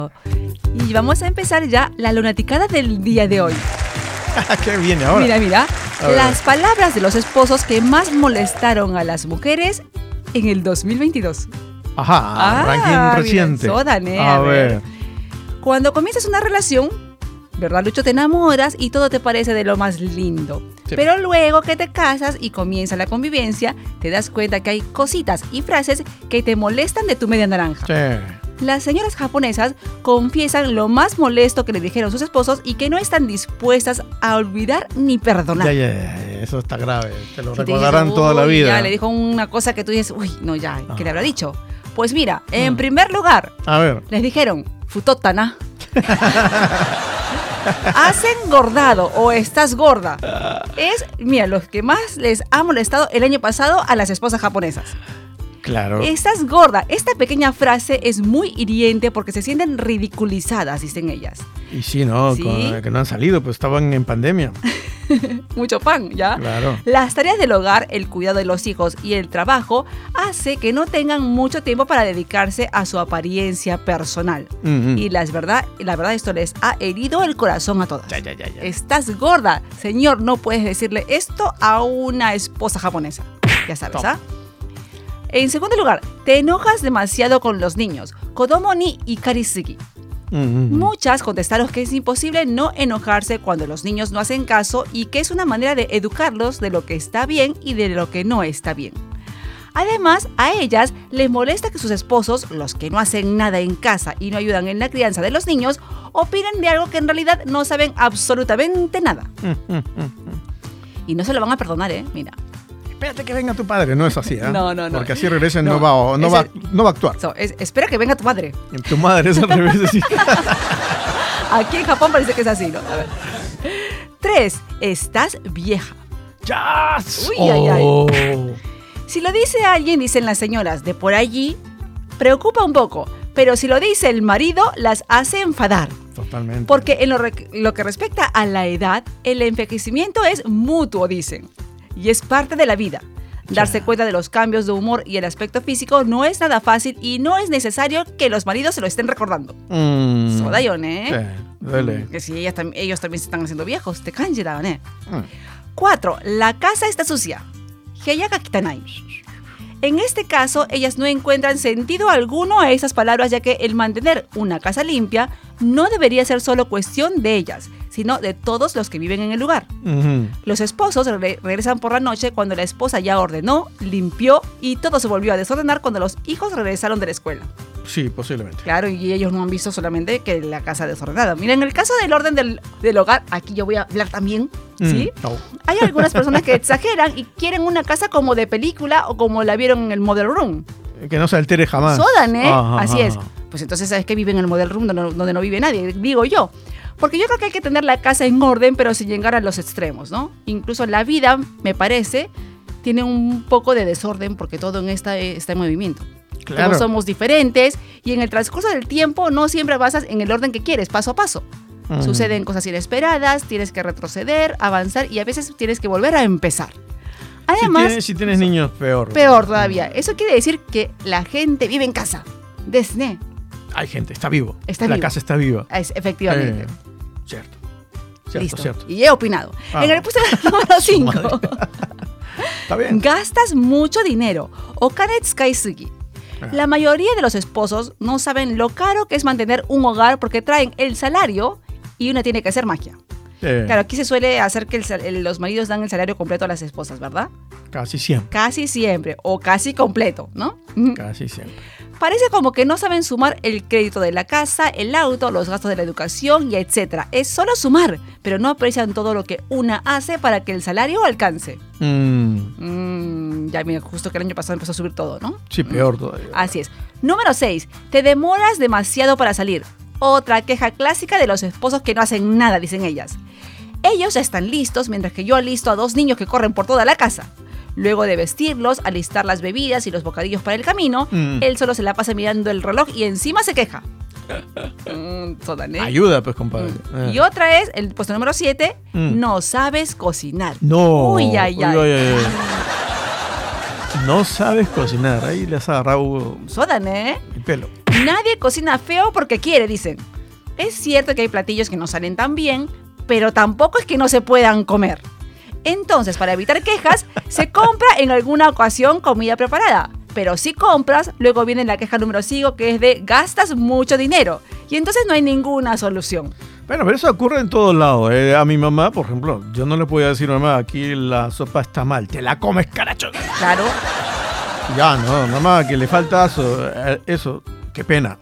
Y vamos a empezar ya la lunaticada del día de hoy. ¿Qué viene ahora? Mira. Las palabras de los esposos que más molestaron a las mujeres en el 2022. Ajá, ranking reciente. A ver. Cuando comienzas una relación, ¿verdad, Lucho? Te enamoras y todo te parece de lo más lindo. Sí. Pero luego que te casas y comienza la convivencia, te das cuenta que hay cositas y frases que te molestan de tu media naranja. Sí. Las señoras japonesas confiesan lo más molesto que le dijeron sus esposos y que no están dispuestas a olvidar ni perdonar. Eso está grave. Te lo recordarán toda la vida. Ya le dijo una cosa que tú dices, ¿qué le habrá dicho? Pues mira, en primer lugar, les dijeron, futotana. Has engordado o estás gorda. Mira, los que más les ha molestado el año pasado a las esposas japonesas. Claro. Estás gorda. Esta pequeña frase es muy hiriente porque se sienten ridiculizadas, dicen ellas. Y sí, ¿no? ¿Sí? Que no han salido, pues estaban en pandemia. Mucho pan, ¿ya? Claro. Las tareas del hogar, el cuidado de los hijos y el trabajo hace que no tengan mucho tiempo para dedicarse a su apariencia personal. Uh-huh. Y la verdad, esto les ha herido el corazón a todas. Ya. Estás gorda. Señor, no puedes decirle esto a una esposa japonesa. Ya sabes, ¿ah? En segundo lugar, te enojas demasiado con los niños. Kodomo ni ikarisigi. Muchas contestaron que es imposible no enojarse cuando los niños no hacen caso y que es una manera de educarlos de lo que está bien y de lo que no está bien. Además, a ellas les molesta que sus esposos, los que no hacen nada en casa y no ayudan en la crianza de los niños, opinen de algo que en realidad no saben absolutamente nada. Y no se lo van a perdonar, mira. Espérate que venga tu padre, no es así, ¿eh? No. Porque así regresen, no va a actuar. Espera que venga tu madre. Tu madre es al revés, así. Aquí en Japón parece que es así, ¿no? A ver. 3. Estás vieja. ¡Ya! Ay. Si lo dice alguien, dicen las señoras de por allí, preocupa un poco. Pero si lo dice el marido, las hace enfadar. Totalmente. Porque en lo que respecta a la edad, el envejecimiento es mutuo, dicen. Y es parte de la vida. Darse cuenta de los cambios de humor y el aspecto físico no es nada fácil y no es necesario que los maridos se lo estén recordando. Sodayon, Sí, duele. Que si ellos también se están haciendo viejos, te kanjiraban, 4. La casa está sucia. Heiyaga kitanai. En este caso, ellas no encuentran sentido alguno a esas palabras, ya que el mantener una casa limpia no debería ser solo cuestión de ellas, sino de todos los que viven en el lugar. Uh-huh. Los esposos regresan por la noche cuando la esposa ya ordenó, limpió y todo se volvió a desordenar cuando los hijos regresaron de la escuela. Sí, posiblemente. Claro, y ellos no han visto solamente que la casa desordenada. Mira, en el caso del orden del hogar, aquí yo voy a hablar también, ¿sí? No. Hay algunas personas que exageran y quieren una casa como de película o como la vieron en el Model Room. Que no se altere jamás. Sodan, Así es. Pues entonces, ¿sabes qué? Viven en el Model Room donde no vive nadie, digo yo. Porque yo creo que hay que tener la casa en orden, pero sin llegar a los extremos, ¿no? Incluso la vida, me parece, tiene un poco de desorden porque todo en esta está en movimiento. Claro. Todos somos diferentes y en el transcurso del tiempo no siempre basas en el orden que quieres, paso a paso. Suceden cosas inesperadas, tienes que retroceder, avanzar y a veces tienes que volver a empezar. Además, si tienes niños, peor. Peor todavía. Eso quiere decir que la gente vive en casa. Desne. Hay gente, está vivo. La casa está viva. Efectivamente. Cierto. Y he opinado. En el puesto número 5. Está bien. Gastas mucho dinero. Okane tsukai-sugi. La mayoría de los esposos no saben lo caro que es mantener un hogar porque traen el salario y una tiene que hacer magia. Claro, aquí se suele hacer que los maridos dan el salario completo a las esposas, ¿verdad? Casi siempre. Casi siempre, o casi completo, ¿no? Casi siempre. Parece como que no saben sumar el crédito de la casa, el auto, los gastos de la educación y etc. Es solo sumar, pero no aprecian todo lo que una hace para que el salario alcance. Ya mira, justo que el año pasado empezó a subir todo, ¿no? Sí, peor todavía. Así es. Número 6. Te demoras demasiado para salir. Otra queja clásica de los esposos que no hacen nada, dicen ellas. Ellos ya están listos, mientras que yo alisto a 2 niños que corren por toda la casa. Luego de vestirlos, alistar las bebidas y los bocadillos para el camino, él solo se la pasa mirando el reloj y encima se queja. Ayuda, pues, compadre. Y otra es, el puesto número 7, no sabes cocinar. No. Uy. No sabes cocinar. Ahí les ha agarrado el pelo. Nadie cocina feo porque quiere, dicen. Es cierto que hay platillos que no salen tan bien, pero tampoco es que no se puedan comer. Entonces, para evitar quejas, se compra en alguna ocasión comida preparada. Pero si compras, luego viene la queja número 5, que es de gastas mucho dinero. Y entonces no hay ninguna solución. Bueno, pero eso ocurre en todos lados. A mi mamá, por ejemplo, yo no le podía decir, mamá, aquí la sopa está mal. Te la comes, caracho. Claro. Ya, no, mamá, que le falta eso. Qué pena.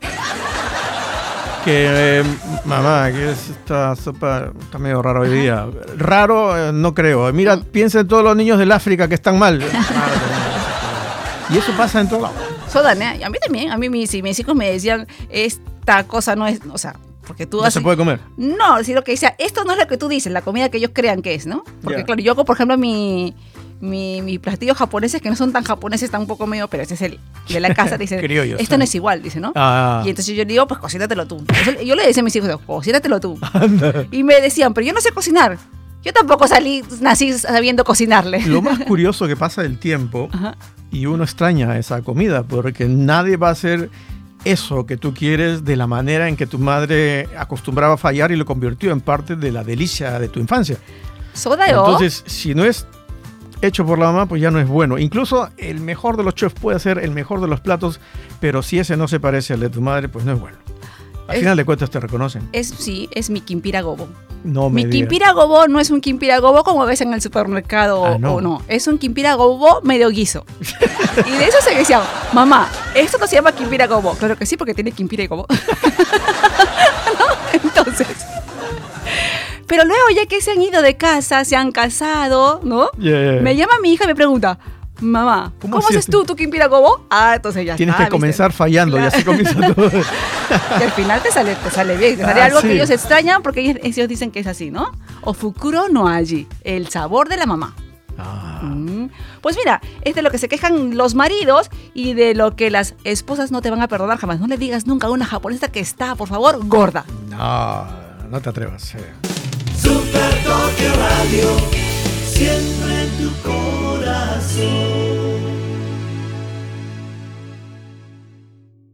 Mamá, que esta sopa está medio rara hoy día. Raro, no creo. Mira, piensa en todos los niños del África que están mal. Y eso pasa en todos lados. Sodan, a mí también. A mí mis hijos me decían, esta cosa no es, o sea, porque tú... ¿No se puede comer? No, si lo que decía, esto no es lo que tú dices, la comida que ellos crean que es, ¿no? Porque claro, yo hago, por ejemplo, mis platillos japoneses, que no son tan japoneses, están un poco medio, pero este es el de la casa, dice, criollos, esto no es igual, dice, ¿no? Y entonces yo le digo, pues cocínatelo tú. Yo le decía a mis hijos, cocínatelo tú. Y me decían, pero yo no sé cocinar. Yo tampoco nací sabiendo cocinarle. Lo más curioso que pasa el tiempo, y uno extraña esa comida, porque nadie va a hacer eso que tú quieres de la manera en que tu madre acostumbraba a fallar y lo convirtió en parte de la delicia de tu infancia. Entonces, si no es hecho por la mamá, pues ya no es bueno. Incluso el mejor de los chefs puede hacer el mejor de los platos, pero si ese no se parece al de tu madre, pues no es bueno. Al final de cuentas te reconocen. Sí, es mi kimpira gobo. No me Mi kimpira gobo no es un kimpira gobo como ves en el supermercado o no. Es un kimpira gobo medio guiso. Y de eso se decía, mamá, esto no se llama kimpira gobo. Claro que sí, porque tiene kimpira y gobo. ¿No? Entonces... Pero luego ya que se han ido de casa, se han casado, ¿no? Me llama mi hija y me pregunta, mamá, ¿cómo haces tú tu kimpira gobo? Entonces ya tienes que comenzar fallando, claro. Y así comienza todo. Y al final te sale bien, te sale algo que ellos extrañan porque ellos dicen que es así, ¿no? O fukuro no aji, el sabor de la mamá. Pues mira, es de lo que se quejan los maridos y de lo que las esposas no te van a perdonar jamás. No le digas nunca a una japonesa que está, por favor, gorda. No te atrevas. Super Tokio Radio, siempre en tu corazón.